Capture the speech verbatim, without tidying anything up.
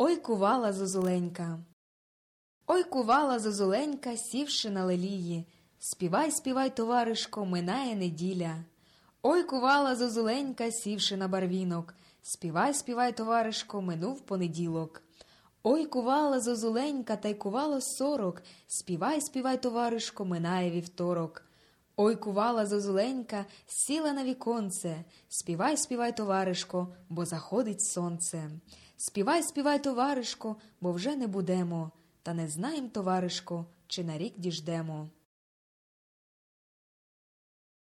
Ой кувала зозуленька. Ой кувала зозуленька, сівши на лелії. Співай, співай, товаришко, минає неділя. Ой кувала зозуленька, сівши на барвінок. Співай, співай, товаришко, минув понеділок. Ой кувала зозуленька, та й кувало сорок. Співай, співай, товаришко, минає вівторок. Ой кувала зозуленька, сіла на віконце. Співай, співай, товаришко, бо заходить сонце. Співай, співай, товаришко, бо вже не будемо. Та не знаєм, товаришко, чи на рік діждемо.